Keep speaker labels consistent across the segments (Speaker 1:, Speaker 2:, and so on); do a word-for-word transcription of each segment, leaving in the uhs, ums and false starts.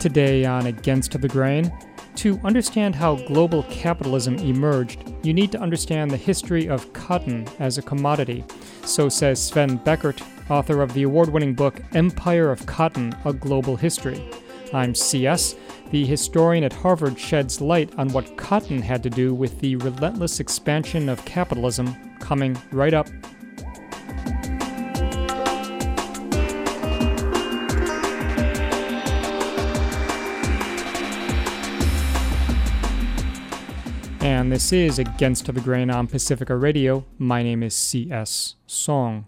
Speaker 1: Today on Against the Grain, to understand how global capitalism emerged, you need to understand the history of cotton as a commodity. So says Sven Beckert, author of the award-winning book Empire of Cotton, A Global History. I'm C S. The historian at Harvard sheds light on what cotton had to do with the relentless expansion of capitalism, coming right up. And this is Against the Grain on Pacifica Radio. My name is C S. Song.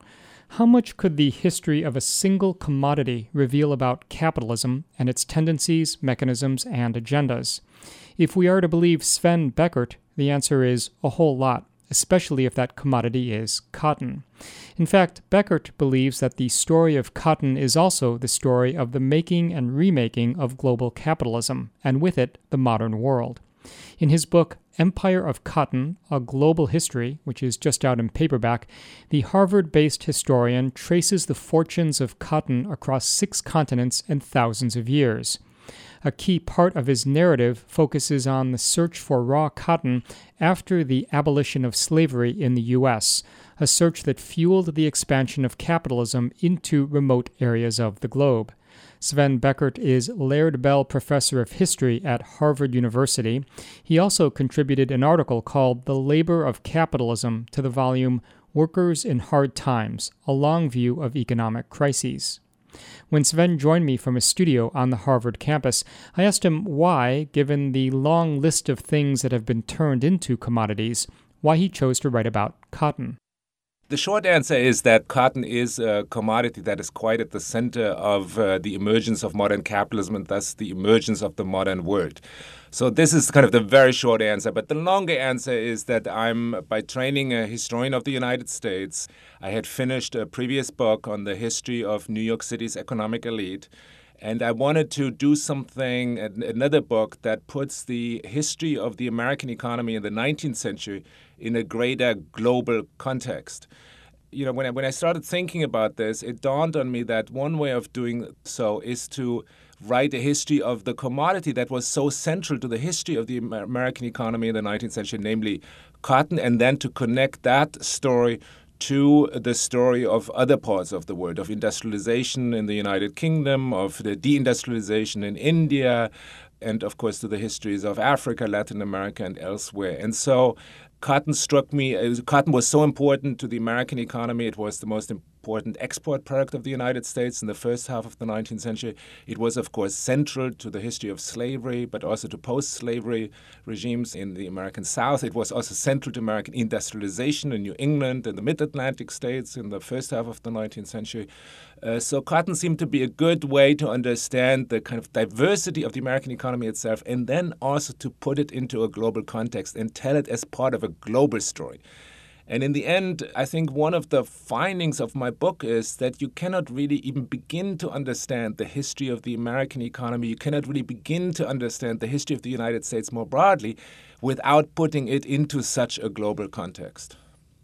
Speaker 1: How much could the history of a single commodity reveal about capitalism and its tendencies, mechanisms, and agendas? If we are to believe Sven Beckert, the answer is a whole lot, especially if that commodity is cotton. In fact, Beckert believes that the story of cotton is also the story of the making and remaking of global capitalism, and with it, the modern world. In his book, Empire of Cotton, A Global History, which is just out in paperback, the Harvard-based historian traces the fortunes of cotton across six continents and thousands of years. A key part of his narrative focuses on the search for raw cotton after the abolition of slavery in the U S, a search that fueled the expansion of capitalism into remote areas of the globe. Sven Beckert is Laird Bell Professor of History at Harvard University. He also contributed an article called The Labor of Capitalism to the volume Workers in Hard Times, A Long View of Economic Crises. When Sven joined me from his studio on the Harvard campus, I asked him why, given the long list of things that have been turned into commodities, why he chose to write about cotton.
Speaker 2: The short answer is that cotton is a commodity that is quite at the center of uh, the emergence of modern capitalism and thus the emergence of the modern world. So this is kind of the very short answer. But the longer answer is that I'm, by training, a historian of the United States. I had finished a previous book on the history of New York City's economic elite. And I wanted to do something, another book that puts the history of the American economy in the nineteenth century in a greater global context. You know, when I, when I started thinking about this, it dawned on me that one way of doing so is to write a history of the commodity that was so central to the history of the American economy in the nineteenth century, namely cotton, and then to connect that story to the story of other parts of the world, of industrialization in the United Kingdom, of the deindustrialization in India, and of course to the histories of Africa, Latin America, and elsewhere. And so cotton struck me, was, cotton was so important to the American economy. It was the most important export product of the United States in the first half of the nineteenth century. It was, of course, central to the history of slavery, but also to post-slavery regimes in the American South. It was also central to American industrialization in New England and the mid-Atlantic states in the first half of the nineteenth century. Uh, so cotton seemed to be a good way to understand the kind of diversity of the American economy itself, and then also to put it into a global context and tell it as part of a global story. And in the end, I think one of the findings of my book is that you cannot really even begin to understand the history of the American economy. You cannot really begin to understand the history of the United States more broadly without putting it into such a global context.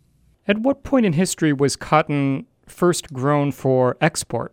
Speaker 1: At what point in history was cotton first grown for export?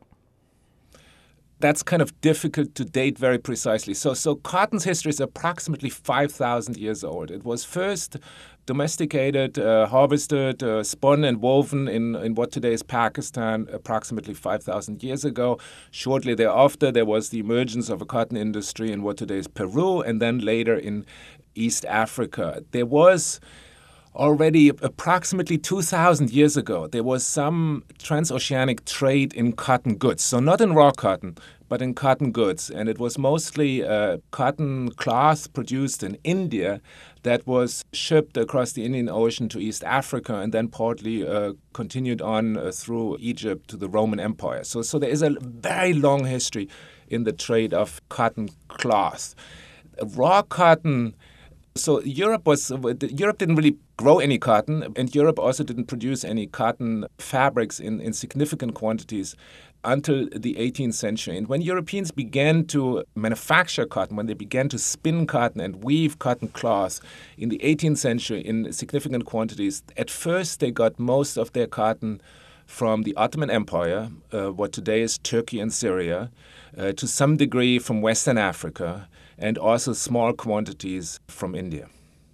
Speaker 2: That's kind of difficult to date very precisely. So, so cotton's history is approximately five thousand years old. It was first domesticated, uh, harvested, uh, spun and woven in, in what today is Pakistan approximately five thousand years ago. Shortly thereafter, there was the emergence of a cotton industry in what today is Peru, and then later in East Africa. There was already approximately two thousand years ago, there was some transoceanic trade in cotton goods. So not in raw cotton, but in cotton goods. And it was mostly uh, cotton cloth produced in India that was shipped across the Indian Ocean to East Africa and then partly uh, continued on uh, through Egypt to the Roman Empire. So, so there is a very long history in the trade of cotton cloth. Raw cotton. So Europe was Europe didn't really grow any cotton, and Europe also didn't produce any cotton fabrics in, in significant quantities until the eighteenth century. And when Europeans began to manufacture cotton, when they began to spin cotton and weave cotton cloth in the eighteenth century in significant quantities, at first they got most of their cotton from the Ottoman Empire, uh, what today is Turkey and Syria, uh, to some degree from Western Africa, and also small quantities from India.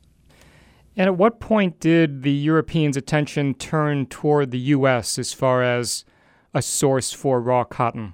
Speaker 1: And at what point did the Europeans' attention turn toward the U S as far as a source for raw cotton?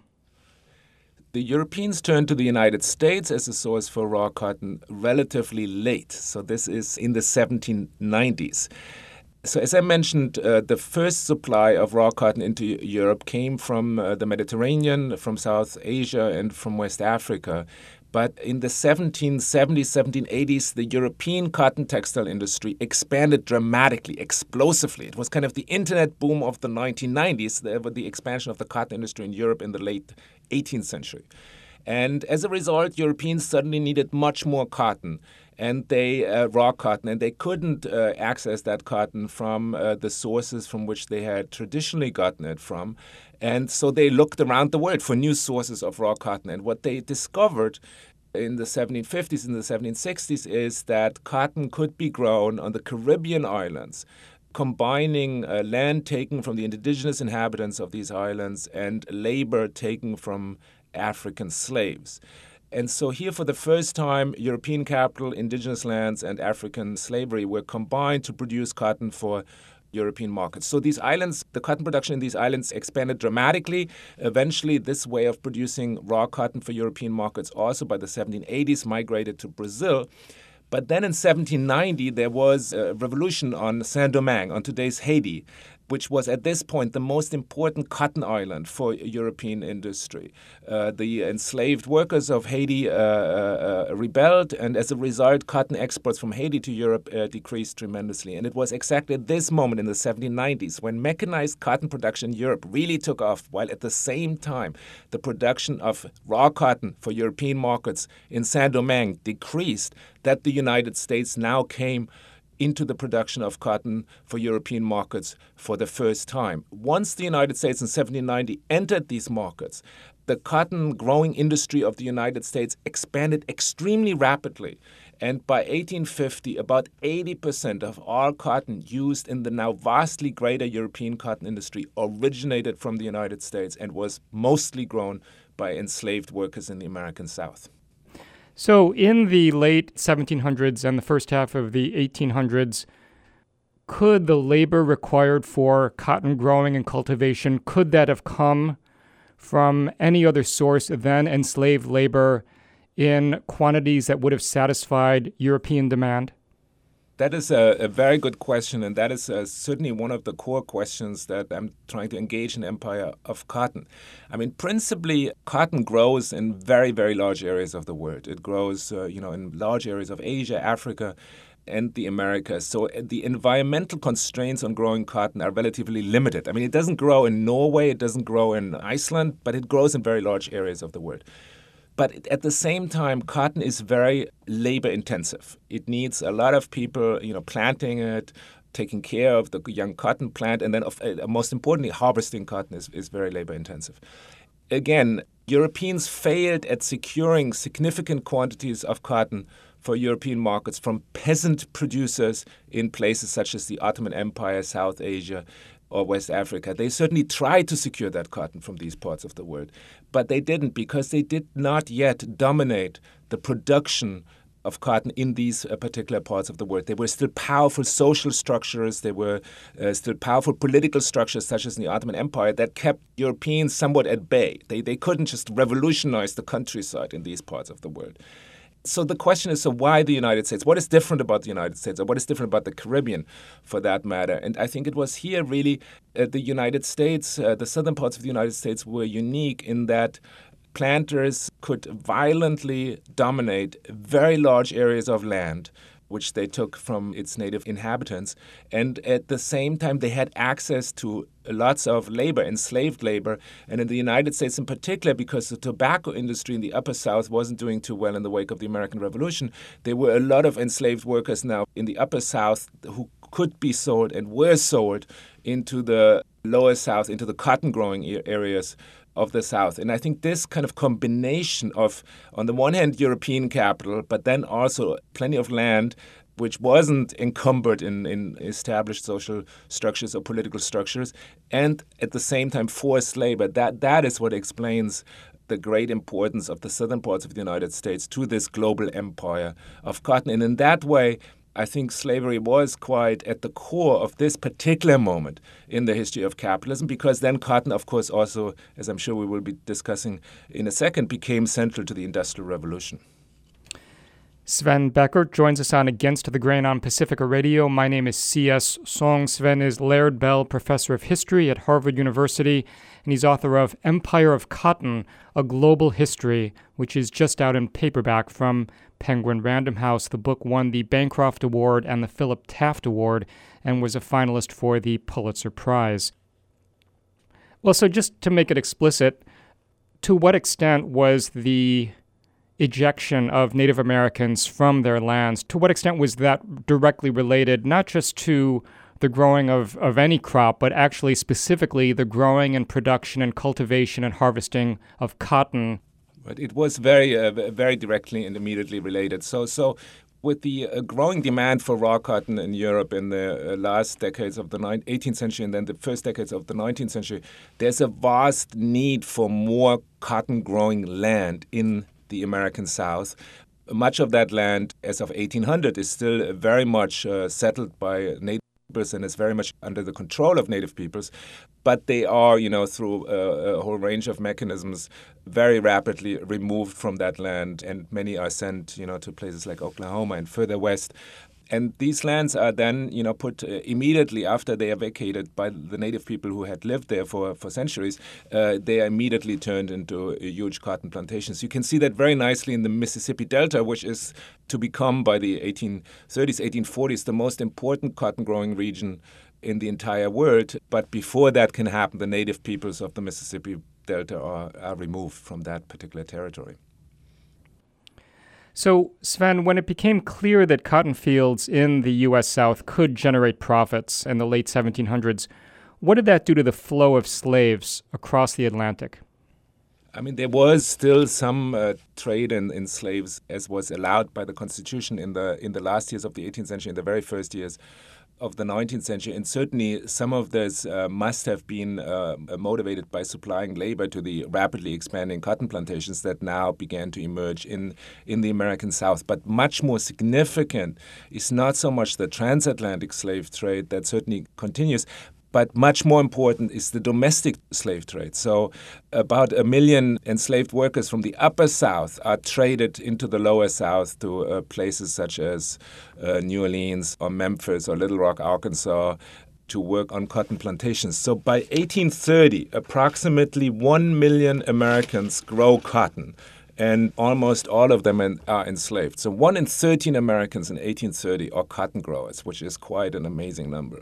Speaker 2: The Europeans turned to the United States as a source for raw cotton relatively late. So this is in the seventeen nineties. So as I mentioned, uh, the first supply of raw cotton into Europe came from uh, the Mediterranean, from South Asia, and from West Africa. But in the seventeen seventies, seventeen eighties, the European cotton textile industry expanded dramatically, explosively. It was kind of the internet boom of the nineteen nineties, the, the expansion of the cotton industry in Europe in the late eighteenth century. And as a result, Europeans suddenly needed much more cotton, and they uh, raw cotton, and they couldn't uh, access that cotton from uh, the sources from which they had traditionally gotten it from. And so they looked around the world for new sources of raw cotton. And what they discovered in the seventeen fifties and the seventeen sixties is that cotton could be grown on the Caribbean islands, combining uh, land taken from the indigenous inhabitants of these islands and labor taken from African slaves. And so here, for the first time, European capital, indigenous lands, and African slavery were combined to produce cotton for European markets. So these islands, the cotton production in these islands expanded dramatically. Eventually, this way of producing raw cotton for European markets also by the seventeen eighties migrated to Brazil. But then in seventeen ninety, there was a revolution on Saint-Domingue, on today's Haiti, which was at this point the most important cotton island for European industry. Uh, the enslaved workers of Haiti uh, uh, rebelled, and as a result, cotton exports from Haiti to Europe uh, decreased tremendously. And it was exactly at this moment in the seventeen nineties when mechanized cotton production in Europe really took off, while at the same time the production of raw cotton for European markets in Saint-Domingue decreased, that the United States now came into the production of cotton for European markets for the first time. Once the United States in seventeen ninety entered these markets, the cotton growing industry of the United States expanded extremely rapidly. And by eighteen fifty, about eighty percent of all cotton used in the now vastly greater European cotton industry originated from the United States and was mostly grown by enslaved workers in the American South.
Speaker 1: So in the late seventeen hundreds and the first half of the eighteen hundreds, could the labor required for cotton growing and cultivation, could that have come from any other source than enslaved labor in quantities that would have satisfied European demand?
Speaker 2: That is a, a very good question, and that is uh, certainly one of the core questions that I'm trying to engage in Empire of Cotton. I mean, principally, cotton grows in very, very large areas of the world. It grows, uh, you know, in large areas of Asia, Africa, and the Americas. So uh, the environmental constraints on growing cotton are relatively limited. I mean, it doesn't grow in Norway, it doesn't grow in Iceland, but it grows in very large areas of the world. But at the same time, cotton is very labor intensive. It needs a lot of people, you know, planting it, taking care of the young cotton plant, and then of, uh, most importantly, harvesting cotton is, is very labor intensive. Again, Europeans failed at securing significant quantities of cotton for European markets from peasant producers in places such as the Ottoman Empire, South Asia, or West Africa. They certainly tried to secure that cotton from these parts of the world, but they didn't because they did not yet dominate the production of cotton in these uh, particular parts of the world. They were still powerful social structures. They were uh, still powerful political structures, such as in the Ottoman Empire, that kept Europeans somewhat at bay. They, they couldn't just revolutionize the countryside in these parts of the world. So the question is, so why the United States? What is different about the United States, or what is different about the Caribbean, for that matter? And I think it was here really uh, the United States, uh, the southern parts of the United States were unique in that planters could violently dominate very large areas of land, which they took from its native inhabitants. And at the same time, they had access to lots of labor, enslaved labor. And in the United States in particular, because the tobacco industry in the Upper South wasn't doing too well in the wake of the American Revolution, there were a lot of enslaved workers now in the Upper South who could be sold and were sold into the Lower South, into the cotton-growing areas of the South. And I think this kind of combination of, on the one hand, European capital, but then also plenty of land, which wasn't encumbered in, in established social structures or political structures, and at the same time forced labor. That that is what explains the great importance of the southern parts of the United States to this global empire of cotton. And in that way, I think slavery was quite at the core of this particular moment in the history of capitalism, because then cotton, of course, also, as I'm sure we will be discussing in a second, became central to the Industrial Revolution.
Speaker 1: Sven Beckert joins us on Against the Grain on Pacifica Radio. My name is C S. Song. Sven is Laird Bell Professor of History at Harvard University, and he's author of Empire of Cotton, A Global History, which is just out in paperback from Penguin Random House. The book won the Bancroft Award and the Philip Taft Award and was a finalist for the Pulitzer Prize. Well, so just to make it explicit, to what extent was the ejection of Native Americans from their lands, to what extent was that directly related not just to the growing of, of any crop, but actually specifically the growing and production and cultivation and harvesting of cotton?
Speaker 2: But it was very, uh, very directly and immediately related. So, so with the uh, growing demand for raw cotton in Europe in the uh, last decades of the eighteenth century and then the first decades of the nineteenth century, there's a vast need for more cotton-growing land in the American South. Much of that land, as of eighteen hundred, is still very much uh, settled by native peoples and is very much under the control of native peoples. But they are, you know, through a, a whole range of mechanisms, very rapidly removed from that land, and many are sent, you know, to places like Oklahoma and further west. And these lands are then, you know, put uh, immediately after they are vacated by the native people who had lived there for, for centuries. Uh, they are immediately turned into uh, huge cotton plantations. You can see that very nicely in the Mississippi Delta, which is to become by the eighteen thirties, eighteen forties, the most important cotton-growing region in the entire world. But before that can happen, the native peoples of the Mississippi Delta are, are removed from that particular territory.
Speaker 1: So, Sven, when it became clear that cotton fields in the U S South could generate profits in the late seventeen hundreds, what did that do to the flow of slaves across the Atlantic?
Speaker 2: I mean, there was still some uh, trade in, in slaves, as was allowed by the Constitution in the in the last years of the eighteenth century, in the very first years of the nineteenth century. And certainly some of this uh, must have been uh, motivated by supplying labor to the rapidly expanding cotton plantations that now began to emerge in, in the American South. But much more significant is not so much the transatlantic slave trade that certainly continues, but much more important is the domestic slave trade. So about a million enslaved workers from the upper South are traded into the lower South to uh, places such as uh, New Orleans or Memphis or Little Rock, Arkansas, to work on cotton plantations. So by eighteen thirty, approximately one million Americans grow cotton, and almost all of them are enslaved. So one in thirteen Americans in eighteen thirty are cotton growers, which is quite an amazing number.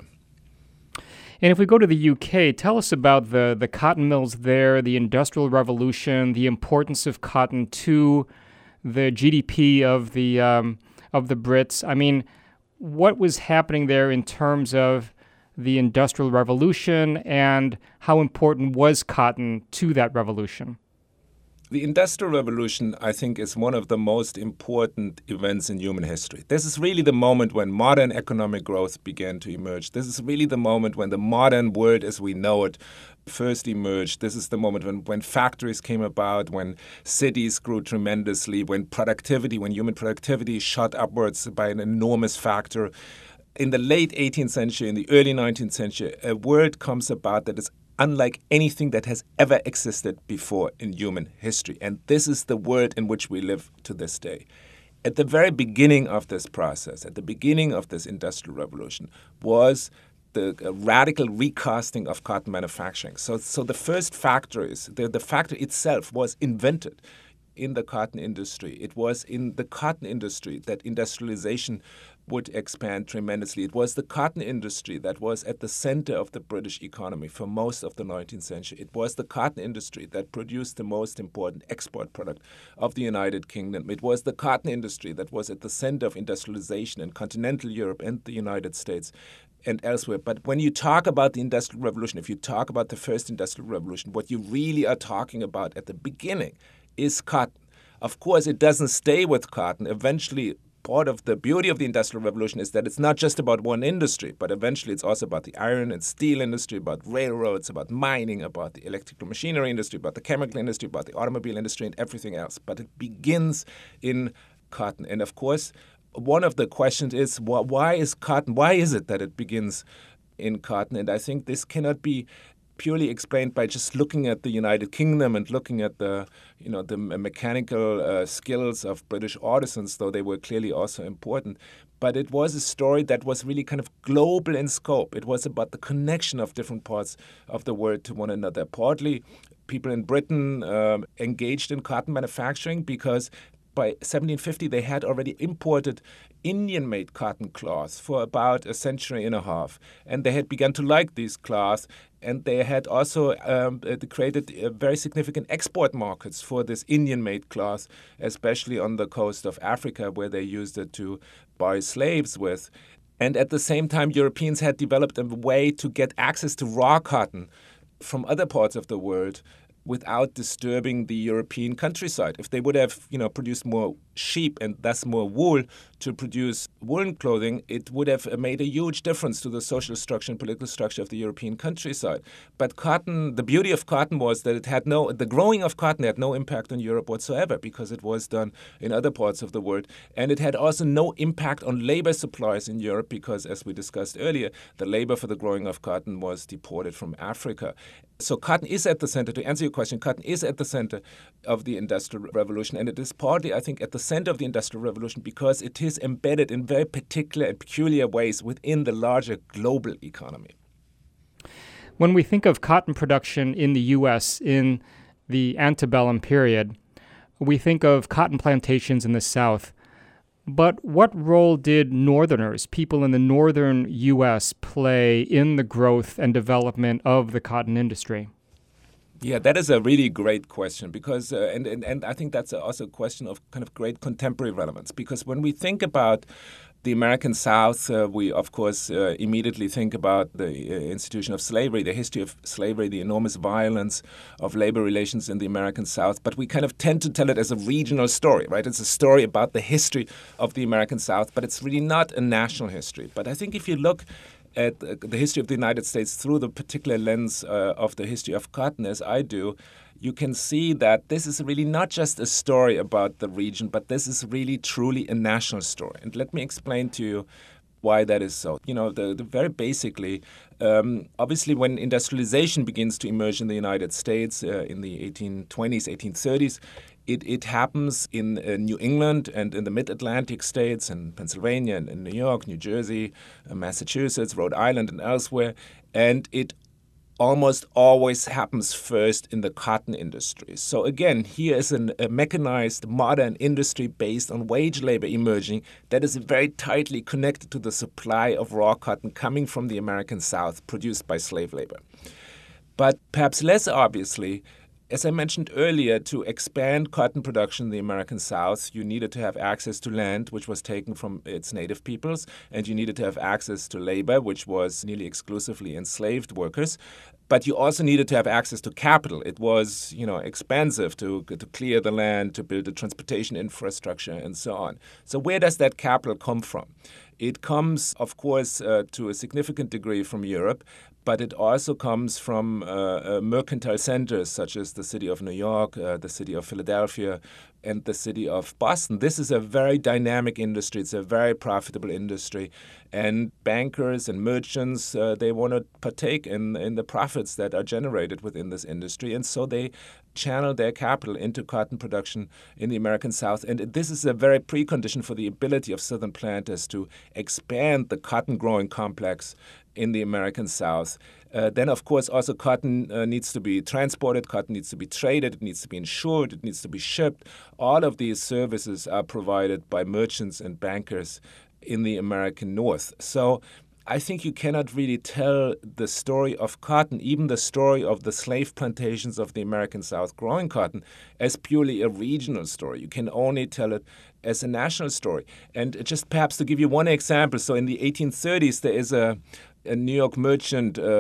Speaker 1: And if we go to the U K, tell us about the, the cotton mills there, the Industrial Revolution, the importance of cotton to the G D P of the um, of the Brits. I mean, what was happening there in terms of the Industrial Revolution, and how important was cotton to that revolution?
Speaker 2: The Industrial Revolution, I think, is one of the most important events in human history. This is really the moment when modern economic growth began to emerge. This is really the moment when the modern world as we know it first emerged. This is the moment when, when factories came about, when cities grew tremendously, when productivity, when human productivity shot upwards by an enormous factor. In the late eighteenth century, in the early nineteenth century, a word comes about that is unlike anything that has ever existed before in human history. And this is the world in which we live to this day. At the very beginning of this process, at the beginning of this Industrial Revolution, was the radical recasting of cotton manufacturing. So, so the first factories, the, the factory itself was invented in the cotton industry. It was in the cotton industry that industrialization would expand tremendously. It was the cotton industry that was at the center of the British economy for most of the nineteenth century. It was the cotton industry that produced the most important export product of the United Kingdom. It was the cotton industry that was at the center of industrialization in continental Europe and the United States and elsewhere. But when you talk about the Industrial Revolution, if you talk about the first Industrial Revolution, what you really are talking about at the beginning is cotton. Of course, it doesn't stay with cotton. Eventually, part of the beauty of the Industrial Revolution is that it's not just about one industry, but eventually it's also about the iron and steel industry, about railroads, about mining, about the electrical machinery industry, about the chemical industry, about the automobile industry, and everything else. But it begins in cotton. And of course, one of the questions is, why is cotton, why is it that it begins in cotton? And I think this cannot be purely explained by just looking at the United Kingdom and looking at the, you know, the mechanical uh, skills of British artisans, though they were clearly also important. But it was a story that was really kind of global in scope. It was about the connection of different parts of the world to one another. Partly, people in Britain um, engaged in cotton manufacturing because by seventeen fifty, they had already imported Indian-made cotton cloths for about a century and a half. And they had begun to like these cloths. And they had also um, created uh, very significant export markets for this Indian-made cloth, especially on the coast of Africa, where they used it to buy slaves with. And at the same time, Europeans had developed a way to get access to raw cotton from other parts of the world without disturbing the European countryside. If they would have, you know, produced more sheep and thus more wool to produce woolen clothing, it would have made a huge difference to the social structure and political structure of the European countryside. But cotton, the beauty of cotton was that it had no, the growing of cotton had no impact on Europe whatsoever because it was done in other parts of the world. And it had also no impact on labor supplies in Europe because, as we discussed earlier, the labor for the growing of cotton was deported from Africa. So cotton is at the center, to answer your question, cotton is at the center of the Industrial Revolution. And it is partly, I think, at the center of the Industrial Revolution because it is embedded in very particular and peculiar ways within the larger global economy.
Speaker 1: When we think of cotton production in the U S in the antebellum period, we think of cotton plantations in the South. But what role did Northerners, people in the northern U S, play in the growth and development of the cotton industry?
Speaker 2: Yeah, that is a really great question because, uh, and, and, and I think that's also a question of kind of great contemporary relevance because when we think about the American South, uh, we, of course, uh, immediately think about the uh, institution of slavery, the history of slavery, the enormous violence of labor relations in the American South. But we kind of tend to tell it as a regional story, right? It's a story about the history of the American South, but it's really not a national history. But I think if you look at the history of the United States through the particular lens uh, of the history of cotton, as I do, you can see that this is really not just a story about the region, but this is really truly a national story. And let me explain to you why that is so. You know, the, the very basically, um, obviously when industrialization begins to emerge in the United States uh, in the eighteen twenties, eighteen thirties, It, it happens in uh, New England and in the mid-Atlantic states, in Pennsylvania and in New York, New Jersey, uh, Massachusetts, Rhode Island, and elsewhere. And it almost always happens first in the cotton industry. So again, here is an, a mechanized modern industry based on wage labor emerging that is very tightly connected to the supply of raw cotton coming from the American South produced by slave labor. But perhaps less obviously, as I mentioned earlier, to expand cotton production in the American South, you needed to have access to land, which was taken from its native peoples, and you needed to have access to labor, which was nearly exclusively enslaved workers. But you also needed to have access to capital. It was, you know, expensive to, to clear the land, to build a transportation infrastructure, and so on. So where does that capital come from? It comes, of course, uh, to a significant degree from Europe, but it also comes from uh, uh, mercantile centers such as the city of New York, uh, the city of Philadelphia, and the city of Boston. This is a very dynamic industry. It's a very profitable industry. And bankers and merchants, uh, they want to partake in, in the profits that are generated within this industry. And so they channel their capital into cotton production in the American South. And this is a very precondition for the ability of Southern planters to expand the cotton growing complex in the American South. Uh, then, of course, also cotton uh, needs to be transported, cotton needs to be traded, it needs to be insured, it needs to be shipped. All of these services are provided by merchants and bankers in the American North. So I think you cannot really tell the story of cotton, even the story of the slave plantations of the American South growing cotton, as purely a regional story. You can only tell it as a national story. And just perhaps to give you one example, so in the eighteen thirties, there is a, a New York merchant, uh,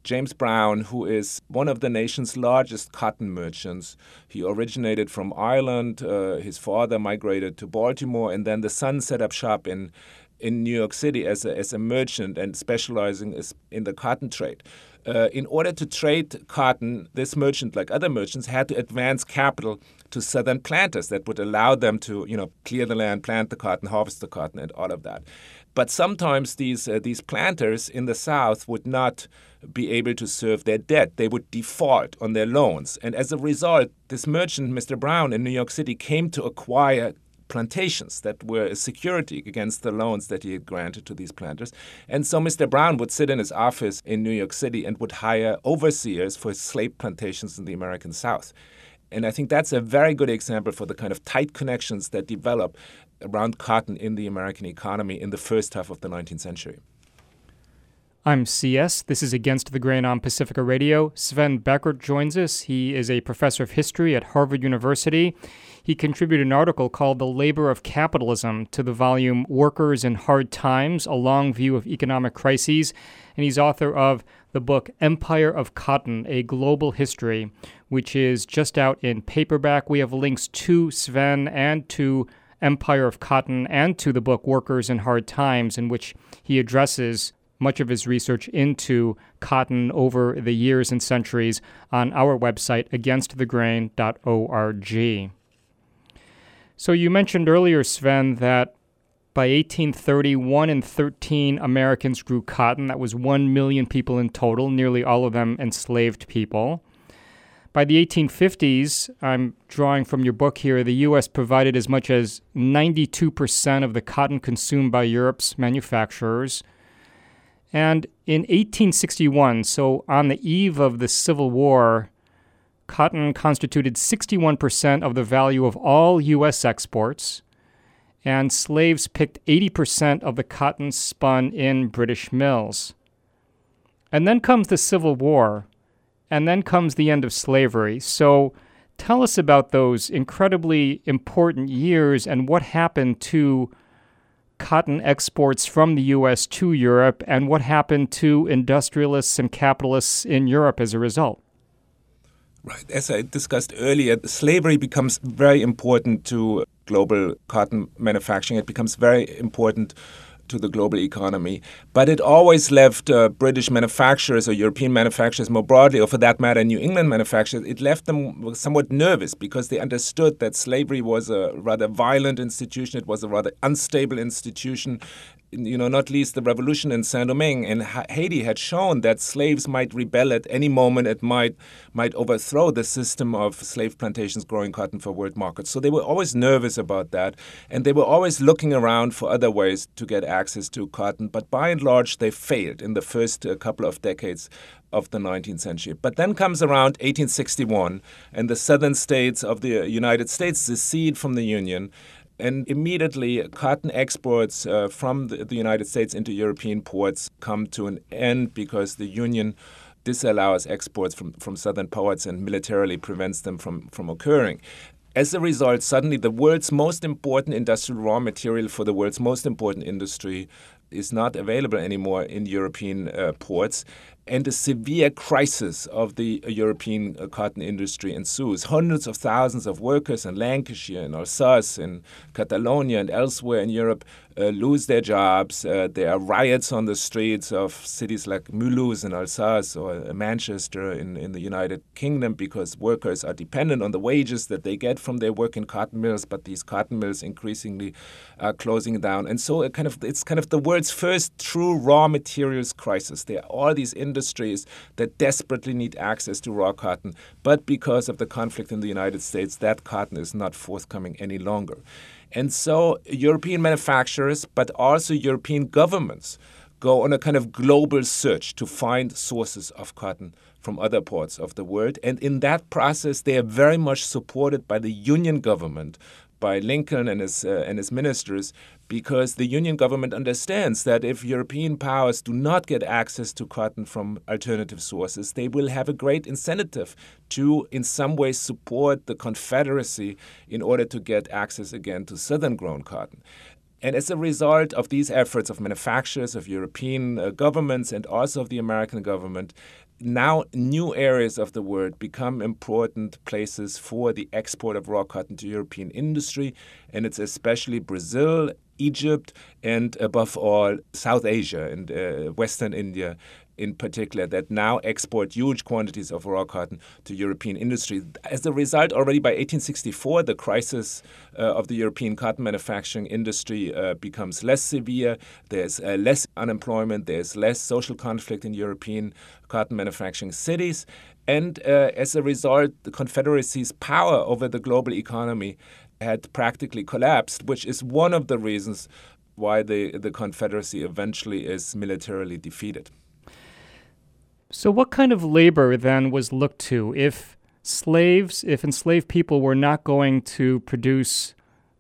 Speaker 2: James Brown, who is one of the nation's largest cotton merchants. He originated from Ireland. Uh, his father migrated to Baltimore, and then the son set up shop in in New York City as a, as a merchant and specializing in the cotton trade. Uh, in order to trade cotton, this merchant, like other merchants, had to advance capital to southern planters that would allow them to, you know, clear the land, plant the cotton, harvest the cotton, and all of that. But sometimes these uh, these planters in the South would not be able to serve their debt. They would default on their loans. And as a result, this merchant, Mister Brown, in New York City, came to acquire plantations that were a security against the loans that he had granted to these planters. And so Mister Brown would sit in his office in New York City and would hire overseers for slave plantations in the American South. And I think that's a very good example for the kind of tight connections that develop around cotton in the American economy in the first half of the nineteenth century.
Speaker 1: I'm C S. This is Against the Grain on Pacifica Radio. Sven Beckert joins us. He is a professor of history at Harvard University. He contributed an article called The Labor of Capitalism to the volume Workers in Hard Times, A Long View of Economic Crises, and he's author of the book Empire of Cotton, A Global History, which is just out in paperback. We have links to Sven and to Empire of Cotton and to the book Workers in Hard Times, in which he addresses much of his research into cotton over the years and centuries on our website, against the grain dot org. So you mentioned earlier, Sven, that by eighteen thirty, one in thirteen Americans grew cotton. That was one million people in total, nearly all of them enslaved people. By the eighteen fifties, I'm drawing from your book here, the U S provided as much as ninety-two percent of the cotton consumed by Europe's manufacturers. And in eighteen sixty-one, so on the eve of the Civil War, cotton constituted sixty-one percent of the value of all U S exports, and slaves picked eighty percent of the cotton spun in British mills. And then comes the Civil War, and then comes the end of slavery. So tell us about those incredibly important years and what happened to cotton exports from the U S to Europe, and what happened to industrialists and capitalists in Europe as a result.
Speaker 2: Right. As I discussed earlier, slavery becomes very important to global cotton manufacturing. It becomes very important to the global economy. But it always left uh, British manufacturers or European manufacturers more broadly, or for that matter, New England manufacturers, it left them somewhat nervous because they understood that slavery was a rather violent institution. It was a rather unstable institution. You know, not least the revolution in Saint-Domingue and Haiti had shown that slaves might rebel at any moment. It might might overthrow the system of slave plantations growing cotton for world markets. So they were always nervous about that, and they were always looking around for other ways to get access to cotton. But by and large, they failed in the first uh, couple of decades of the nineteenth century. But then comes around eighteen sixty-one, and the southern states of the United States secede from the Union. And immediately, cotton exports uh, from the, the United States into European ports come to an end because the Union disallows exports from, from southern ports and militarily prevents them from, from occurring. As a result, suddenly the world's most important industrial raw material for the world's most important industry is not available anymore in European uh, ports. And a severe crisis of the uh, European uh, cotton industry ensues. Hundreds of thousands of workers in Lancashire, in Alsace, in Catalonia, and elsewhere in Europe uh, lose their jobs. Uh, there are riots on the streets of cities like Mulhouse in Alsace or uh, Manchester in, in the United Kingdom because workers are dependent on the wages that they get from their work in cotton mills, but these cotton mills increasingly are closing down. And so it kind of it's kind of the world's first true raw materials crisis. There are all these industries industries that desperately need access to raw cotton, but because of the conflict in the United States, that cotton is not forthcoming any longer. And so European manufacturers, but also European governments, go on a kind of global search to find sources of cotton from other parts of the world. And in that process, they are very much supported by the Union government, by Lincoln and his uh, and his ministers, because the Union government understands that if European powers do not get access to cotton from alternative sources, they will have a great incentive to, in some way, support the Confederacy in order to get access again to southern-grown cotton. And as a result of these efforts of manufacturers, of European uh, governments, and also of the American government, now new areas of the world become important places for the export of raw cotton to European industry, and it's especially Brazil, Egypt, and above all, South Asia and uh, Western India in particular, that now export huge quantities of raw cotton to European industry. As a result, already by eighteen sixty-four, the crisis uh, of the European cotton manufacturing industry uh, becomes less severe. There's uh, less unemployment. There's less social conflict in European cotton manufacturing cities. And uh, as a result, the Confederacy's power over the global economy had practically collapsed, which is one of the reasons why the, the Confederacy eventually is militarily defeated.
Speaker 1: So what kind of labor then was looked to if slaves, if enslaved people were not going to produce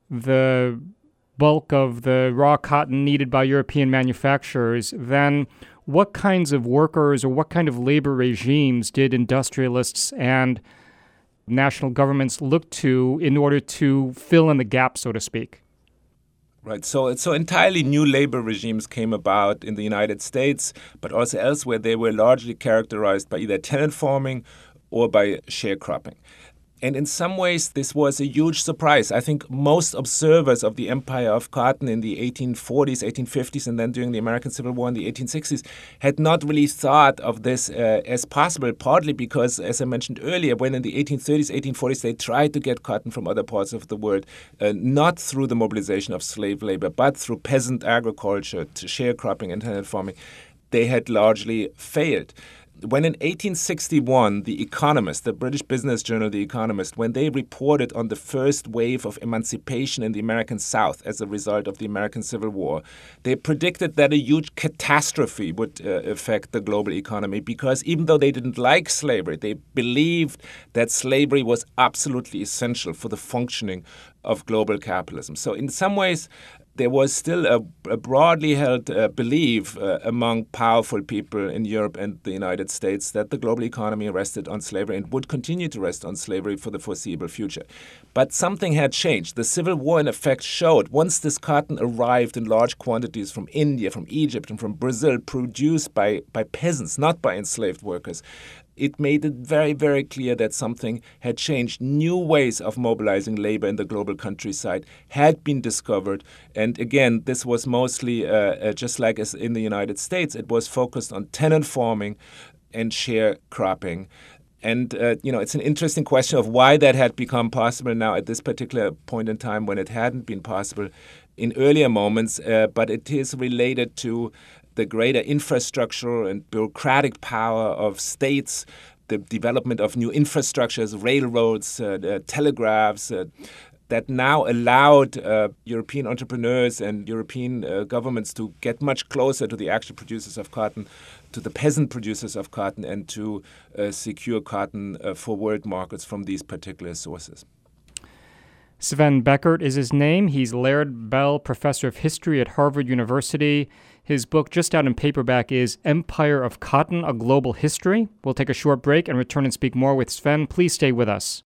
Speaker 1: the bulk of the raw cotton needed by European manufacturers, then what kinds of workers or what kind of labor regimes did industrialists and national governments look to in order to fill in the gap, so to speak?
Speaker 2: Right. So, so entirely new labor regimes came about in the United States, but also elsewhere. They were largely characterized by either tenant farming or by sharecropping. And in some ways, this was a huge surprise. I think most observers of the empire of cotton in the eighteen forties, eighteen fifties, and then during the American Civil War in the eighteen sixties had not really thought of this uh, as possible, partly because, as I mentioned earlier, when in the eighteen thirties, eighteen forties, they tried to get cotton from other parts of the world, uh, not through the mobilization of slave labor, but through peasant agriculture, to sharecropping and tenant farming, they had largely failed. When in eighteen sixty-one, The Economist, the British business journal The Economist, when they reported on the first wave of emancipation in the American South as a result of the American Civil War, they predicted that a huge catastrophe would uh, affect the global economy because even though they didn't like slavery, they believed that slavery was absolutely essential for the functioning of global capitalism. So in some ways, there was still a, a broadly held uh, belief uh, among powerful people in Europe and the United States that the global economy rested on slavery and would continue to rest on slavery for the foreseeable future. But something had changed. The Civil War, in effect, showed once this cotton arrived in large quantities from India, from Egypt, and from Brazil, produced by, by peasants, not by enslaved workers, it made it very, very clear that something had changed. New ways of mobilizing labor in the global countryside had been discovered. And again, this was mostly, uh, uh, just like as in the United States, it was focused on tenant farming and sharecropping. And, uh, you know, it's an interesting question of why that had become possible now at this particular point in time when it hadn't been possible in earlier moments. Uh, but it is related to the greater infrastructure and bureaucratic power of states, the development of new infrastructures, railroads, uh, uh, telegraphs, uh, that now allowed uh, European entrepreneurs and European uh, governments to get much closer to the actual producers of cotton, to the peasant producers of cotton, and to uh, secure cotton uh, for world markets from these particular sources.
Speaker 1: Sven Beckert is his name. He's Laird Bell Professor of History at Harvard University. His book, just out in paperback, is Empire of Cotton, A Global History. We'll take a short break and return and speak more with Sven. Please stay with us.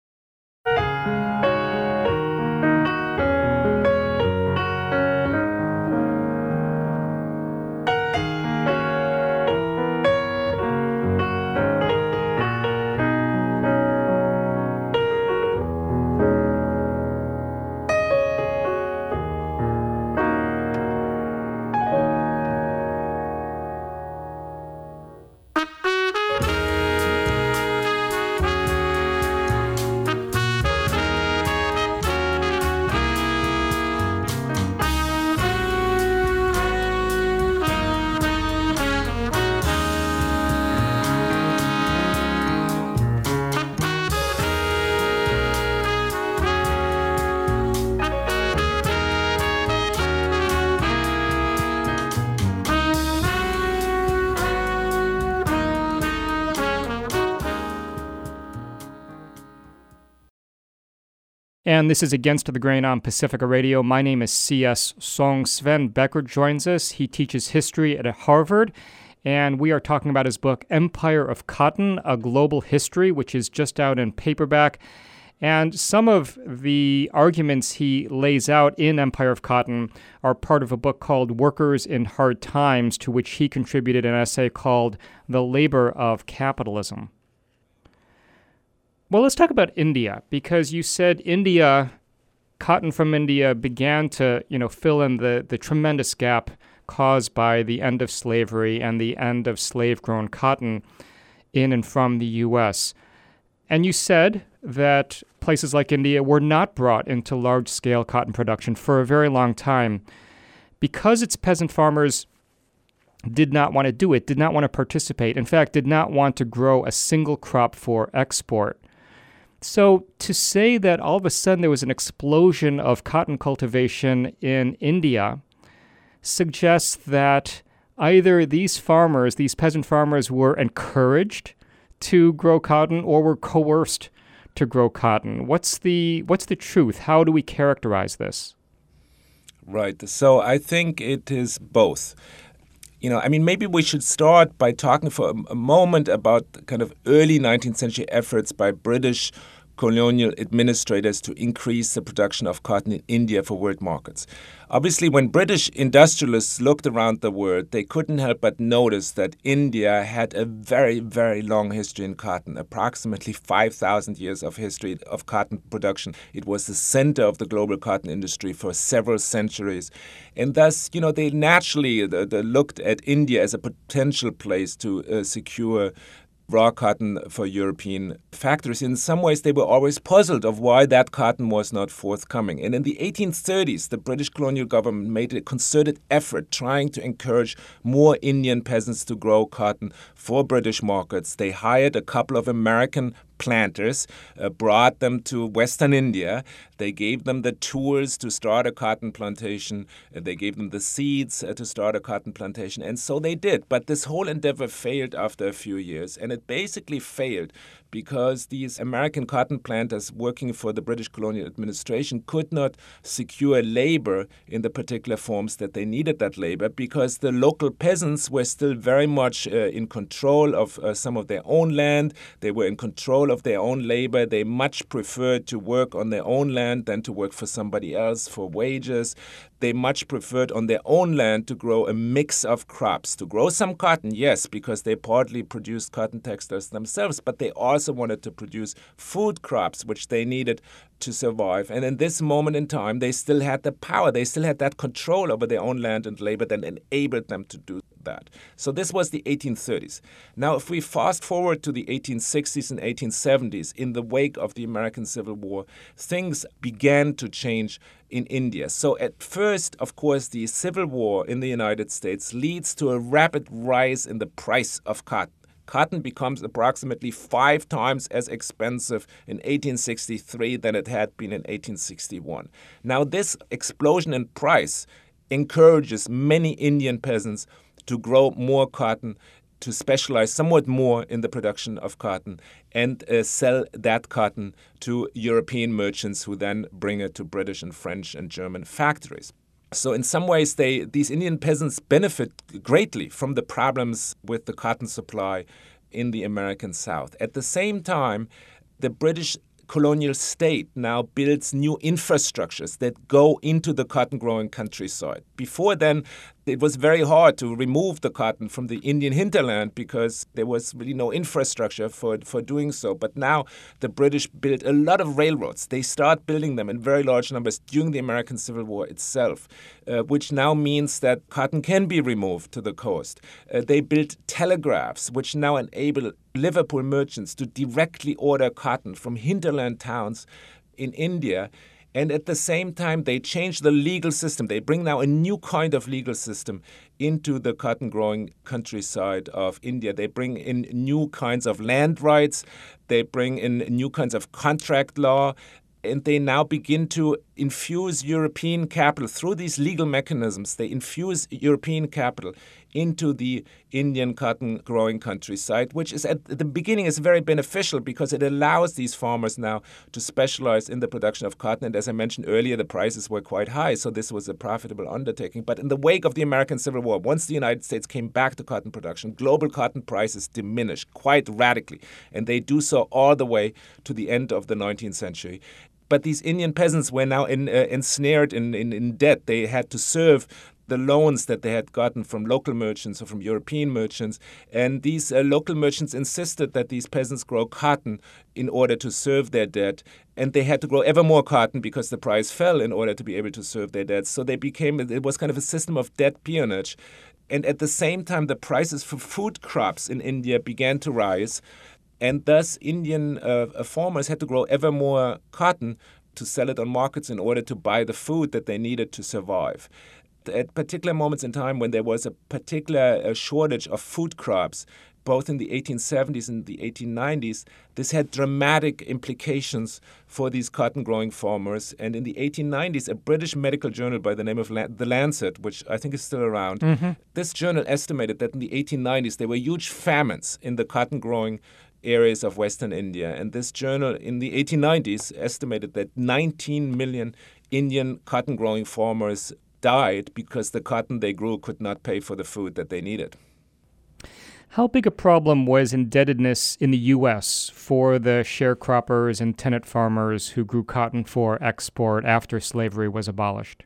Speaker 1: And this is Against the Grain on Pacifica Radio. My name is C S. Song. Sven Beckert joins us. He teaches history at Harvard, and we are talking about his book, Empire of Cotton, A Global History, which is just out in paperback. And some of the arguments he lays out in Empire of Cotton are part of a book called Workers in Hard Times, to which he contributed an essay called The Labor of Capitalism. Well, let's talk about India, because you said India, cotton from India began to, you know, fill in the, the tremendous gap caused by the end of slavery and the end of slave-grown cotton in and from the U S. And you said that places like India were not brought into large-scale cotton production for a very long time because its peasant farmers did not want to do it, did not want to participate, in fact, did not want to grow a single crop for export. So to say that all of a sudden there was an explosion of cotton cultivation in India suggests that either these farmers, these peasant farmers, were encouraged to grow cotton or were coerced to grow cotton. What's the what's the truth? How do we characterize this?
Speaker 2: Right. So I think it is both. You know, I mean, maybe we should start by talking for a, a moment about kind of early nineteenth century efforts by British colonial administrators to increase the production of cotton in India for world markets. Obviously, when British industrialists looked around the world, they couldn't help but notice that India had a very, very long history in cotton, approximately five thousand years of history of cotton production. It was the center of the global cotton industry for several centuries. And thus, you know, they naturally uh, they looked at India as a potential place to uh, secure raw cotton for European factories. In some ways, they were always puzzled of why that cotton was not forthcoming. And in the eighteen thirties, the British colonial government made a concerted effort trying to encourage more Indian peasants to grow cotton for British markets. They hired a couple of American planters, uh, brought them to Western India. They gave them the tools to start a cotton plantation. Uh, they gave them the seeds uh, to start a cotton plantation. And so they did. But this whole endeavor failed after a few years. And it basically failed because these American cotton planters working for the British colonial administration could not secure labor in the particular forms that they needed that labor, because the local peasants were still very much uh, in control of uh, some of their own land. They were in control of their own labor. They much preferred to work on their own land than to work for somebody else for wages. They much preferred on their own land to grow a mix of crops, to grow some cotton, yes, because they partly produced cotton textiles themselves, but they also wanted to produce food crops, which they needed to survive. And in this moment in time, they still had the power. They still had that control over their own land and labor that enabled them to do that. So this was the eighteen thirties. Now, if we fast forward to the eighteen sixties and eighteen seventies, in the wake of the American Civil War, things began to change in India. So at first, of course, the Civil War in the United States leads to a rapid rise in the price of cotton. Cotton becomes approximately five times as expensive in eighteen sixty-three than it had been in eighteen sixty-one. Now, this explosion in price encourages many Indian peasants to grow more cotton, to specialize somewhat more in the production of cotton, and uh, sell that cotton to European merchants who then bring it to British and French and German factories. So in some ways, they these Indian peasants benefit greatly from the problems with the cotton supply in the American South. At the same time, the British colonial state now builds new infrastructures that go into the cotton-growing countryside. Before then, it was very hard to remove the cotton from the Indian hinterland because there was really no infrastructure for, for doing so. But now the British built a lot of railroads. They start building them in very large numbers during the American Civil War itself, uh, which now means that cotton can be removed to the coast. Uh, they built telegraphs, which now enable Liverpool merchants to directly order cotton from hinterland towns in India. And at the same time, they change the legal system. They bring now a new kind of legal system into the cotton-growing countryside of India. They bring in new kinds of land rights. They bring in new kinds of contract law. And they now begin to infuse European capital through these legal mechanisms. They infuse European capital into the Indian cotton growing countryside, which is at the beginning is very beneficial because it allows these farmers now to specialize in the production of cotton. And as I mentioned earlier, the prices were quite high, so this was a profitable undertaking. But in the wake of the American Civil War, once the United States came back to cotton production, global cotton prices diminished quite radically, and they do so all the way to the end of the nineteenth century. But these Indian peasants were now in, uh, ensnared in, in, in debt. They had to serve the loans that they had gotten from local merchants or from European merchants. And these uh, local merchants insisted that these peasants grow cotton in order to serve their debt. And they had to grow ever more cotton because the price fell in order to be able to serve their debts. So they became, it was kind of a system of debt peonage. And at the same time, the prices for food crops in India began to rise. And thus, Indian uh, farmers had to grow ever more cotton to sell it on markets in order to buy the food that they needed to survive. At particular moments in time when there was a particular uh, shortage of food crops, both in the eighteen seventies and the eighteen nineties, this had dramatic implications for these cotton-growing farmers. And in the eighteen nineties, a British medical journal by the name of La- The Lancet, which I think is still around, mm-hmm. this journal estimated that in the eighteen nineties, there were huge famines in the cotton-growing areas of Western India. And this journal in the eighteen nineties estimated that nineteen million Indian cotton-growing farmers died because the cotton they grew could not pay for the food that they needed.
Speaker 1: How big a problem was indebtedness in the U S for the sharecroppers and tenant farmers who grew cotton for export after slavery was abolished?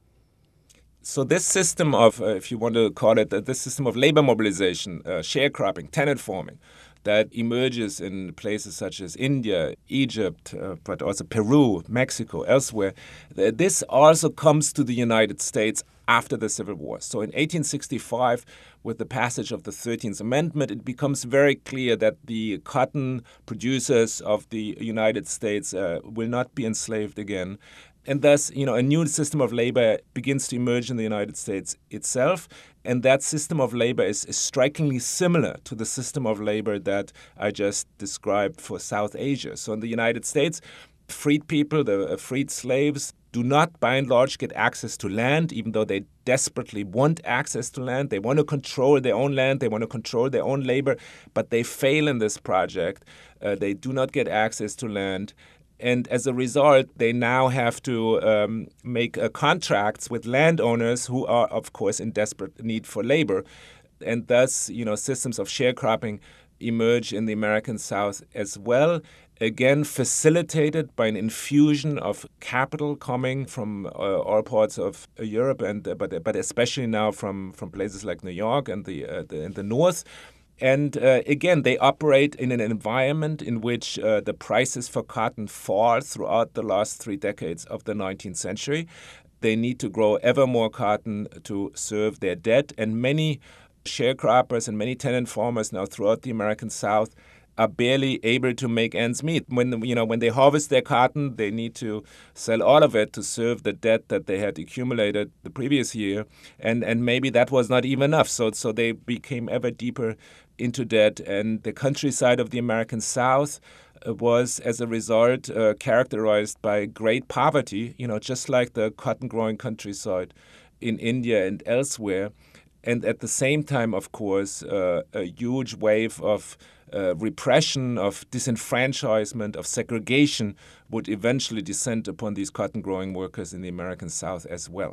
Speaker 2: So this system of, uh, if you want to call it, uh, this system of labor mobilization, uh, sharecropping, tenant farming, that emerges in places such as India, Egypt, uh, but also Peru, Mexico, elsewhere. This also comes to the United States after the Civil War. So in eighteen sixty-five, with the passage of the thirteenth Amendment, it becomes very clear that the cotton producers of the United States uh, will not be enslaved again. And thus, you know, a new system of labor begins to emerge in the United States itself. And that system of labor is, is strikingly similar to the system of labor that I just described for South Asia. So in the United States, freed people, the uh, freed slaves, do not, by and large, get access to land, even though they desperately want access to land. They want to control their own land. They want to control their own labor. But they fail in this project. Uh, they do not get access to land. And as a result, they now have to um, make uh, contracts with landowners who are, of course, in desperate need for labor. And thus, you know, systems of sharecropping emerge in the American South as well, again facilitated by an infusion of capital coming from uh, all parts of uh, Europe, and uh, but but especially now from, from places like New York and the, uh, the in the north. And uh, again, they operate in an environment in which uh, the prices for cotton fall throughout the last three decades of the nineteenth century. They need to grow ever more cotton to serve their debt. And many sharecroppers and many tenant farmers now throughout the American South are barely able to make ends meet. When you know when they harvest their cotton, they need to sell all of it to serve the debt that they had accumulated the previous year, and and maybe that was not even enough. So so they became ever deeper into debt, and the countryside of the American South uh, was, as a result, uh, characterized by great poverty. You know, just like the cotton-growing countryside in India and elsewhere, and at the same time, of course, uh, a huge wave of Uh, repression, of disenfranchisement, of segregation would eventually descend upon these cotton-growing workers in the American South as well.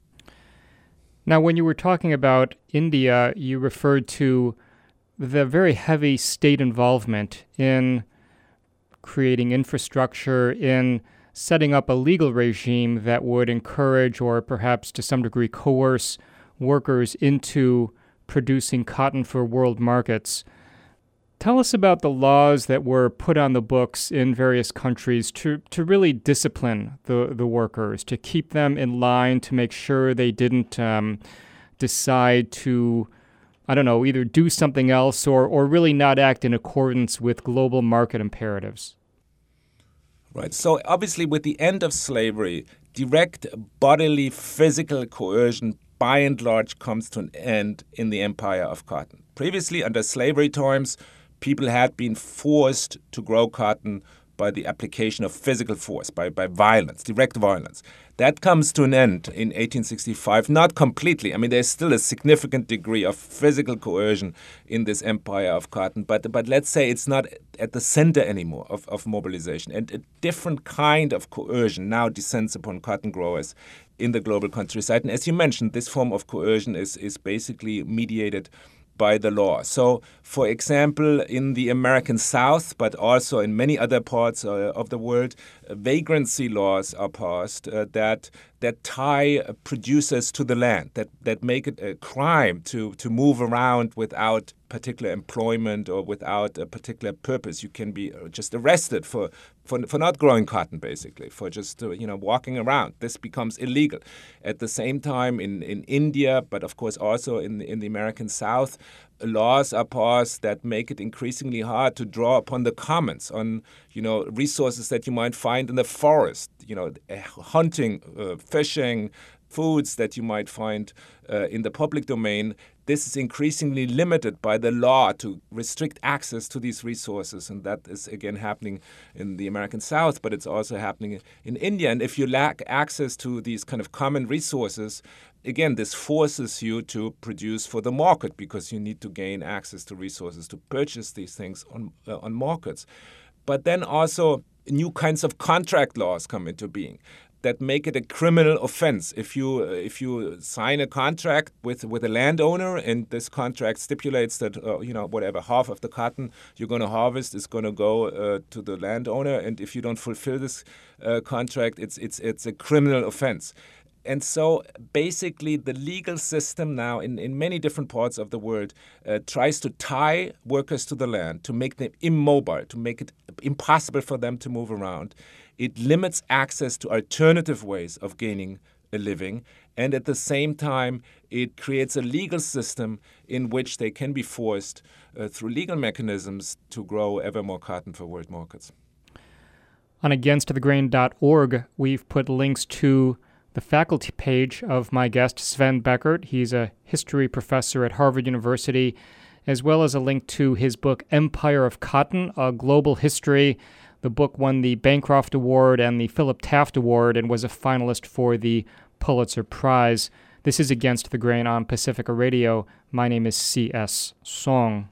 Speaker 1: Now, when you were talking about India, you referred to the very heavy state involvement in creating infrastructure, in setting up a legal regime that would encourage or perhaps to some degree coerce workers into producing cotton for world markets. Tell us about the laws that were put on the books in various countries to, to really discipline the, the workers, to keep them in line, to make sure they didn't um, decide to, I don't know, either do something else or, or really not act in accordance with global market imperatives.
Speaker 2: Right. So obviously with the end of slavery, direct bodily physical coercion by and large comes to an end in the empire of cotton. Previously, under slavery times, people had been forced to grow cotton by the application of physical force, by, by violence, direct violence. That comes to an end in eighteen sixty-five, not completely. I mean, there's still a significant degree of physical coercion in this empire of cotton, but but let's say it's not at the center anymore of, of mobilization. And a different kind of coercion now descends upon cotton growers in the global countryside. And as you mentioned, this form of coercion is, is basically mediated by the law. So, for example, in the American South, but also in many other parts uh, of the world, uh, vagrancy laws are passed uh, that that tie uh, producers to the land, that, that make it a crime to, to move around without particular employment or without a particular purpose. You can be just arrested for, for, for not growing cotton, basically, for just uh, you know walking around. This becomes illegal. At the same time, in, in India, but of course also in, in the American South, laws are passed that make it increasingly hard to draw upon the commons, on you know resources that you might find in the forest, you know, hunting, uh, fishing, foods that you might find uh, in the public domain. This is increasingly limited by the law to restrict access to these resources. And that is, again, happening in the American South, but it's also happening in India. And if you lack access to these kind of common resources, again, this forces you to produce for the market because you need to gain access to resources to purchase these things on, uh, on markets. But then also new kinds of contract laws come into being that make it a criminal offense. If you uh, if you sign a contract with, with a landowner and this contract stipulates that uh, you know whatever half of the cotton you're going to harvest is going to go uh, to the landowner, and if you don't fulfill this uh, contract, it's it's it's a criminal offense. And so basically the legal system now in, in many different parts of the world uh, tries to tie workers to the land, to make them immobile, to make it impossible for them to move around. It limits access to alternative ways of gaining a living. And at the same time, it creates a legal system in which they can be forced uh, through legal mechanisms to grow ever more cotton for world markets.
Speaker 1: On against the grain dot org, we've put links to the faculty page of my guest, Sven Beckert. He's a history professor at Harvard University, as well as a link to his book, Empire of Cotton, A Global History. The book won the Bancroft Award and the Philip Taft Award and was a finalist for the Pulitzer Prize. This is Against the Grain on Pacifica Radio. My name is C S. Song.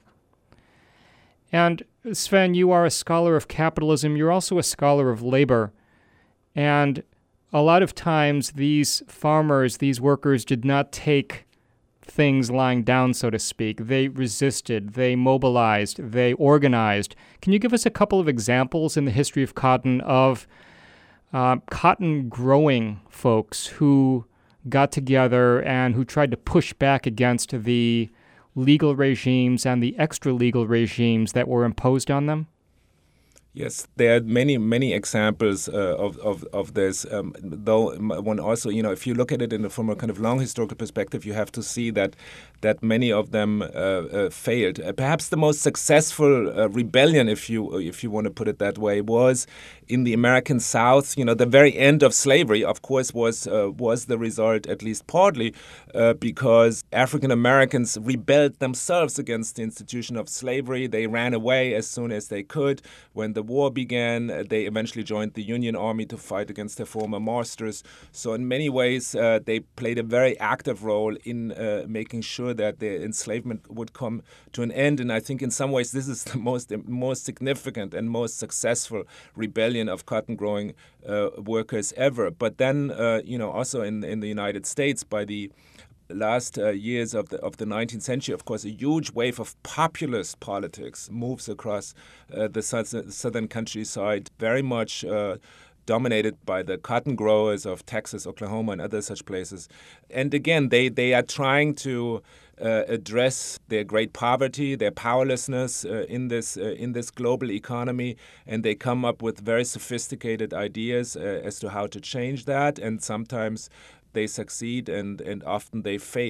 Speaker 1: And Sven, you are a scholar of capitalism. You're also a scholar of labor. And a lot of times these farmers, these workers did not take things lying down, so to speak. They resisted, they mobilized, they organized. Can you give us a couple of examples in the history of cotton of uh, cotton-growing folks who got together and who tried to push back against the legal regimes and the extra-legal regimes that were imposed on them?
Speaker 2: Yes, there are many, many examples uh, of, of, of this, um, though one also, you know, if you look at it in a, from a kind of long historical perspective, you have to see that that many of them uh, uh, failed. Uh, perhaps the most successful uh, rebellion, if you if you want to put it that way, was in the American South. You know, the very end of slavery, of course, was uh, was the result, at least partly, uh, because African Americans rebelled themselves against the institution of slavery. They ran away as soon as they could. When the war began, uh, they eventually joined the Union Army to fight against their former masters. So in many ways, uh, they played a very active role in uh, making sure that their enslavement would come to an end. And I think in some ways this is the most most significant and most successful rebellion of cotton-growing uh, workers ever. But then, uh, you know, also in in the United States, by the last uh, years of the of the nineteenth century, of course, a huge wave of populist politics moves across uh, the southern, southern countryside, very much uh, dominated by the cotton growers of Texas, Oklahoma, and other such places. And again, they, they are trying to uh, address their great poverty, their powerlessness uh, in this uh, in this global economy, and they come up with very sophisticated ideas uh, as to how to change that. And sometimes they succeed and, and often they fail.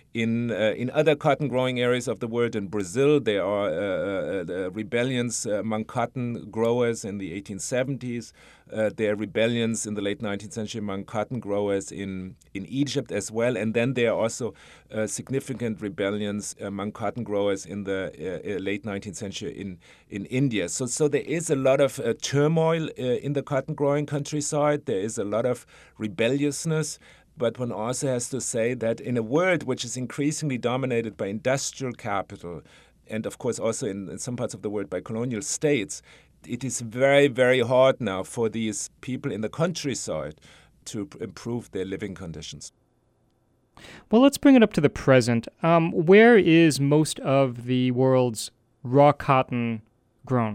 Speaker 2: In uh, in other cotton growing areas of the world, in Brazil, there are uh, uh, rebellions among cotton growers in the eighteen seventies. Uh, there are rebellions in the late nineteenth century among cotton growers in, in Egypt as well. And then there are also uh, significant rebellions among cotton growers in the uh, late nineteenth century in, in India. So, so there is a lot of uh, turmoil uh, in the cotton growing countryside. There is a lot of rebelliousness. But one also has to say that in a world which is increasingly dominated by industrial capital, and of course also in, in some parts of the world by colonial states, it is very, very hard now for these people in the countryside to p- improve their living conditions.
Speaker 1: Well, let's bring it up to the present. Um, where is most of the world's raw cotton grown?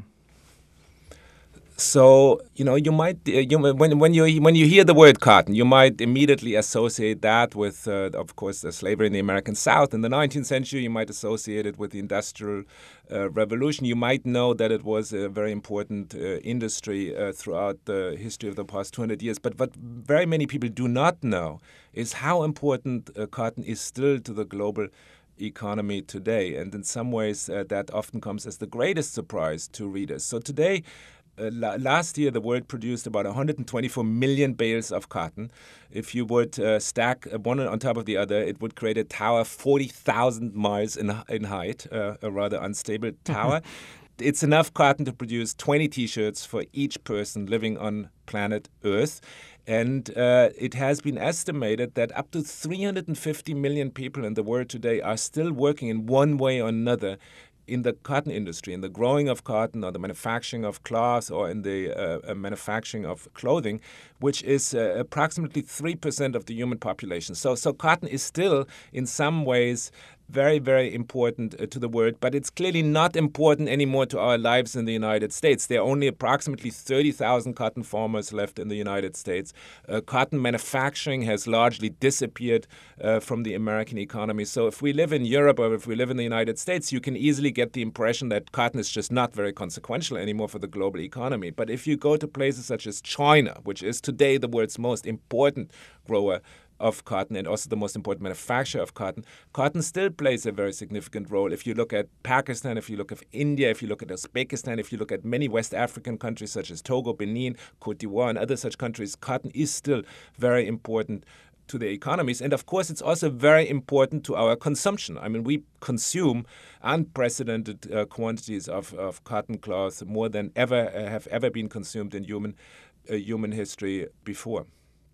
Speaker 2: So, you know, you might, uh, you, when, when, you, when you hear the word cotton, you might immediately associate that with, uh, of course, the slavery in the American South. In the nineteenth century, you might associate it with the Industrial uh, Revolution. You might know that it was a very important uh, industry uh, throughout the history of the past two hundred years. But what very many people do not know is how important uh, cotton is still to the global economy today. And in some ways, uh, that often comes as the greatest surprise to readers. So today, Uh, la- last year, the world produced about one hundred twenty-four million bales of cotton. If you would uh, stack one on top of the other, it would create a tower forty thousand miles in, in height, uh, a rather unstable tower. It's enough cotton to produce twenty T-shirts for each person living on planet Earth. And uh, it has been estimated that up to three hundred fifty million people in the world today are still working in one way or another in the cotton industry, in the growing of cotton or the manufacturing of cloth or in the uh, uh, manufacturing of clothing, which is uh, approximately three percent of the human population. So, so cotton is still, in some ways, very, very important uh, to the world, but it's clearly not important anymore to our lives in the United States. There are only approximately thirty thousand cotton farmers left in the United States. Uh, cotton manufacturing has largely disappeared uh, from the American economy. So if we live in Europe or if we live in the United States, you can easily get the impression that cotton is just not very consequential anymore for the global economy. But if you go to places such as China, which is today the world's most important grower of cotton and also the most important manufacturer of cotton, cotton still plays a very significant role. If you look at Pakistan, if you look at India, if you look at Uzbekistan, if you look at many West African countries such as Togo, Benin, Cote d'Ivoire, and other such countries, cotton is still very important to their economies. And of course, it's also very important to our consumption. I mean, we consume unprecedented uh, quantities of, of cotton cloth, more than ever uh, have ever been consumed in human, uh, human history before.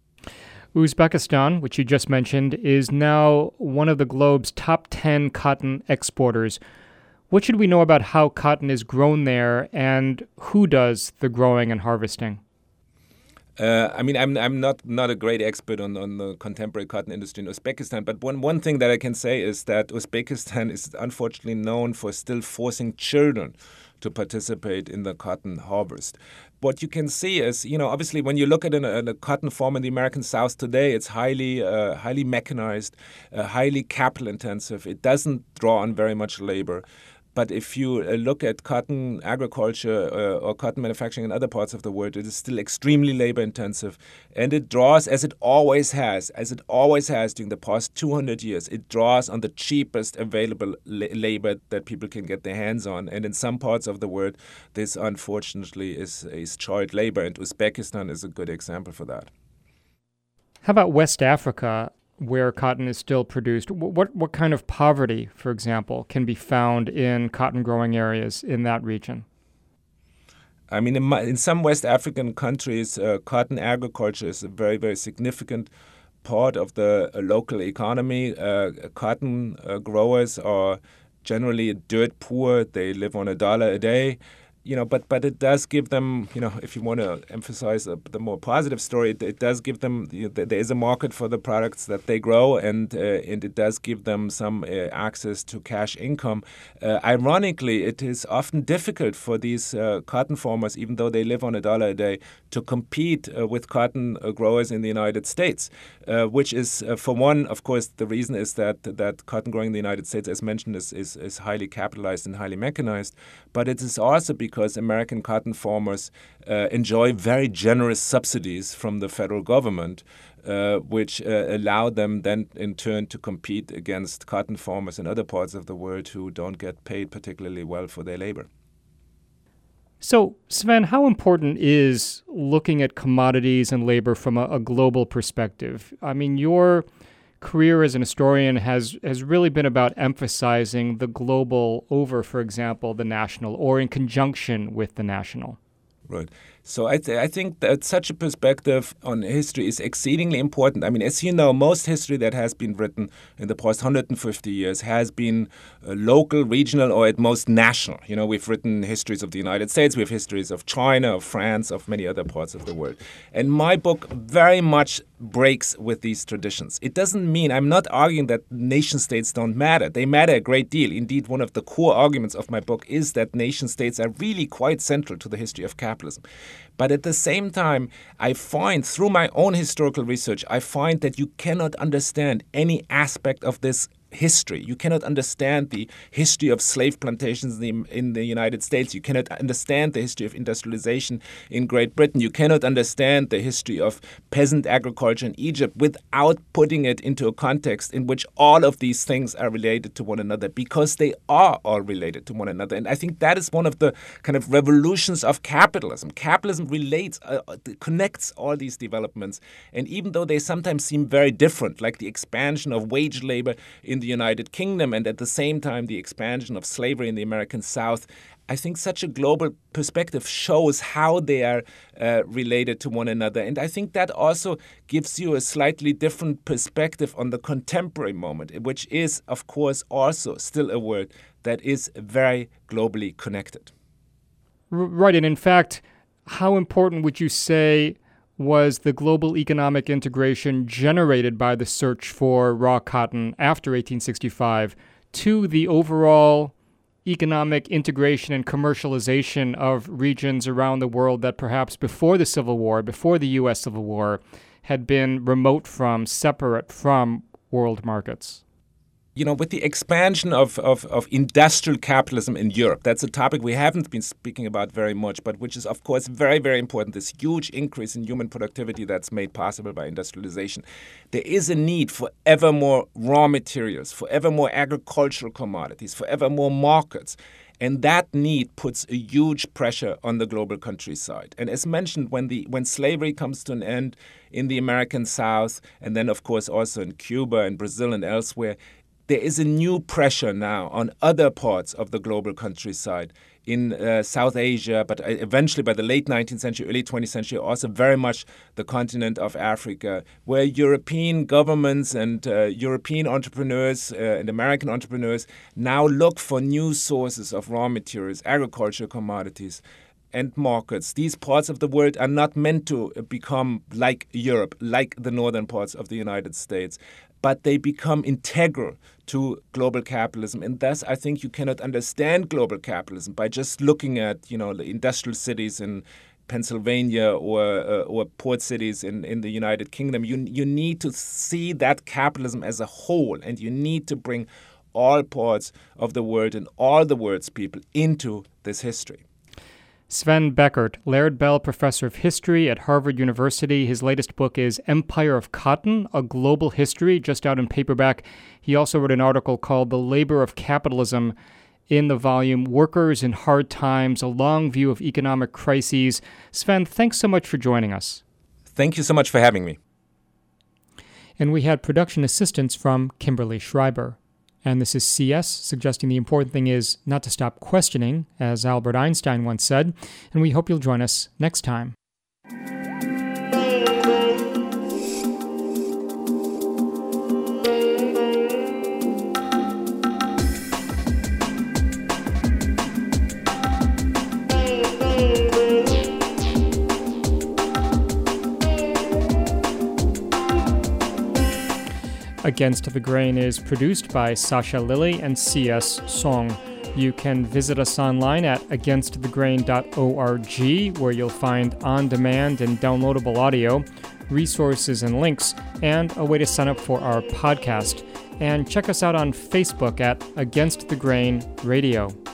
Speaker 1: Uzbekistan, which you just mentioned, is now one of the globe's top ten cotton exporters. What should we know about how cotton is grown there and who does the growing and harvesting?
Speaker 2: Uh, I mean, I'm I'm not, not a great expert on, on the contemporary cotton industry in Uzbekistan, but one, one thing that I can say is that Uzbekistan is unfortunately known for still forcing children to participate in the cotton harvest. What you can see is, you know, obviously when you look at an, a cotton farm in the American South today, it's highly uh, highly mechanized, uh, highly capital intensive. It doesn't draw on very much labor. But if you uh, look at cotton agriculture uh, or cotton manufacturing in other parts of the world, it is still extremely labor intensive. And it draws, as it always has, as it always has during the past two hundred years, it draws on the cheapest available la- labor that people can get their hands on. And in some parts of the world, this unfortunately is, is child labor. And Uzbekistan is a good example for that.
Speaker 1: How about West Africa, where cotton is still produced? What what kind of poverty, for example, can be found in cotton growing areas in that region?
Speaker 2: I mean, in, my, in some West African countries, uh, cotton agriculture is a very, very significant part of the uh, local economy. Uh, cotton uh, growers are generally dirt poor. They live on a dollar a day. You know, but but it does give them, you know, if you want to emphasize a, the more positive story, it, it does give them, you know, there is a market for the products that they grow, and uh, and it does give them some uh, access to cash income. Uh, ironically, it is often difficult for these uh, cotton farmers, even though they live on a dollar a day, to compete uh, with cotton uh, growers in the United States, uh, which is, uh, for one, of course, the reason is that that cotton growing in the United States, as mentioned, is, is, is highly capitalized and highly mechanized, but it is also because because American cotton farmers uh, enjoy very generous subsidies from the federal government, uh, which uh, allow them then in turn to compete against cotton farmers in other parts of the world who don't get paid particularly well for their labor.
Speaker 1: So, Sven, how important is looking at commodities and labor from a, a global perspective? I mean, your career as an historian has, has really been about emphasizing the global over, for example, the national, or in conjunction with the national.
Speaker 2: Right. So I, th- I think that such a perspective on history is exceedingly important. I mean, as you know, most history that has been written in the past one hundred fifty years has been uh, local, regional, or at most national. You know, we've written histories of the United States, we have histories of China, of France, of many other parts of the world. And my book very much breaks with these traditions. It doesn't mean, I'm not arguing that nation states don't matter. They matter a great deal. Indeed, one of the core arguments of my book is that nation states are really quite central to the history of capitalism. But at the same time, I find through my own historical research, I find that you cannot understand any aspect of this history. You cannot understand the history of slave plantations in the, in the United States. You cannot understand the history of industrialization in Great Britain. You cannot understand the history of peasant agriculture in Egypt without putting it into a context in which all of these things are related to one another, because they are all related to one another. And I think that is one of the kind of revolutions of capitalism. Capitalism relates, uh, connects all these developments. And even though they sometimes seem very different, like the expansion of wage labor in the United Kingdom and at the same time the expansion of slavery in the American South, I think such a global perspective shows how they are uh, related to one another. And I think that also gives you a slightly different perspective on the contemporary moment, which is, of course, also still a world that is very globally connected.
Speaker 1: Right. And in fact, how important would you say was the global economic integration generated by the search for raw cotton after eighteen sixty-five to the overall economic integration and commercialization of regions around the world that perhaps before the Civil War, before the U S Civil War, had been remote from, separate from world markets?
Speaker 2: You know, with the expansion of, of, of industrial capitalism in Europe, that's a topic we haven't been speaking about very much, but which is, of course, very, very important, this huge increase in human productivity that's made possible by industrialization. There is a need for ever more raw materials, for ever more agricultural commodities, for ever more markets. And that need puts a huge pressure on the global countryside. And as mentioned, when the when slavery comes to an end in the American South, and then, of course, also in Cuba and Brazil and elsewhere, there is a new pressure now on other parts of the global countryside in uh, South Asia, but eventually by the late nineteenth century, early twentieth century, also very much the continent of Africa, where European governments and uh, European entrepreneurs uh, and American entrepreneurs now look for new sources of raw materials, agricultural commodities, and markets. These parts of the world are not meant to become like Europe, like the northern parts of the United States, but they become integral to global capitalism. And thus, I think you cannot understand global capitalism by just looking at, you know, the industrial cities in Pennsylvania or uh, or port cities in, in the United Kingdom. You you need to see that capitalism as a whole, and you need to bring all parts of the world and all the world's people into this history.
Speaker 1: Sven Beckert, Laird Bell Professor of History at Harvard University. His latest book is Empire of Cotton, A Global History, just out in paperback. He also wrote an article called The Labor of Capitalism in the volume Workers in Hard Times, A Long View of Economic Crises. Sven, thanks so much for joining us.
Speaker 2: Thank you so much for having me.
Speaker 1: And we had production assistance from Kimberly Schreiber. And this is C S, suggesting the important thing is not to stop questioning, as Albert Einstein once said, and we hope you'll join us next time. Against the Grain is produced by Sasha Lilly and C S Song. You can visit us online at against the grain dot org, where you'll find on-demand and downloadable audio, resources and links, and a way to sign up for our podcast. And check us out on Facebook at Against the Grain Radio.